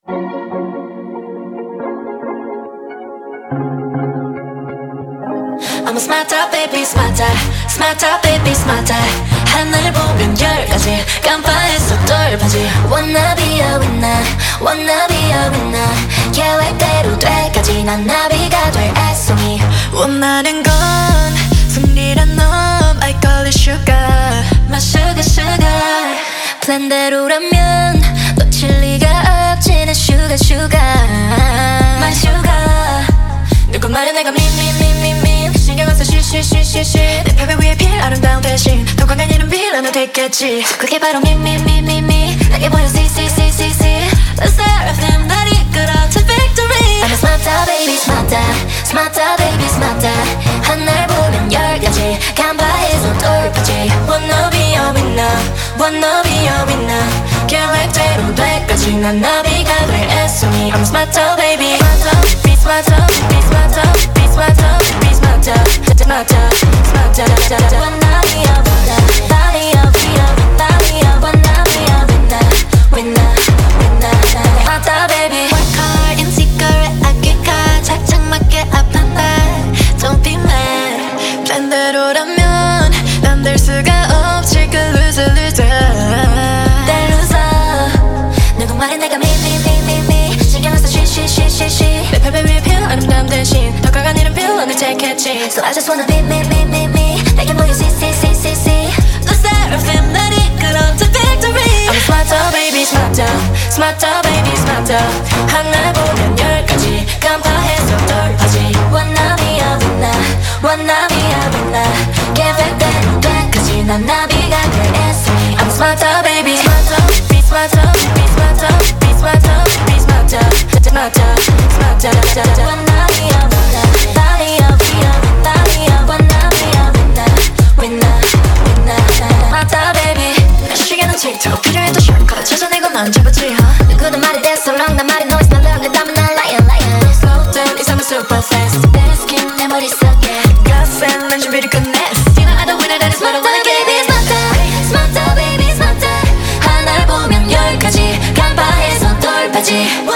I'm a smarter baby smarter smarter baby smarter 하늘 보면 10가지 깜빡했어 돌파지 Wanna be a winner Wanna be a winner 계획대로 돼까지 난 나비가 될 애송이 원하는 건 승리란 놈 I call it sugar My sugar sugar 플랜대로라면 놓칠 리가 없지 난 sugar sugar My sugar 누구 말은 내가 신경 안 써 쉬쉬쉬쉬쉬 내 벽에 위에 필 아름다운 대신 더 강한 이름 빌어도 됐겠지 그게 바로 me 내게 보여 see The seraphim 날 이끌어 to victory I'm a smarter baby smarter smarter baby smarter 하늘 보면 10가지 간파해서 돌파지 Wanna be a winner Wanna be a winner 계획대로 돼까지 난 나비가 될 애송이 I'm a smarter baby smarter be smarter be smarter be smarter be smarter smarter smarter Wanna be a winner Wanna be a winner smarter baby Work hard in secret 아끼가 착착 맞게 아픈 날 Don't be mad 플랜대로라면 난 될 수가 없지 그 loser 내 loser 누구 말에 내가 me 신경 안 써 쉬쉬쉬쉬쉬 내 벽에 위에 필 아름다움 대신 더 강한 이름 빌어내 take So I just wanna be me 내게 보여 see The seraphim 날 이끌어 to victory I'm a smarter baby smarter smarter baby smarter 하늘 보면 10가지 간파해서 돌파지 Wanna be a winner Wanna be a winner 계획대로 돼까지 난 나비가 될 애송이 I'm a smarter baby smarter be smarter be smarter be smarter be smarter smarter smarter Wanna be a winner 틱톡 필요해도 셜컷 찾아내고 난 잡았지 누구든 말이 됐어 wrong 난 말이 noise 난 love 난 lion Slow down 이 삶은 super fast 내 스킨 내 머릿속에 가센 난 준비를 끝냈어 You know I don't win it that is what I wanna get Baby smarter baby smarter 하늘 보면 10가지 간파해서 돌파지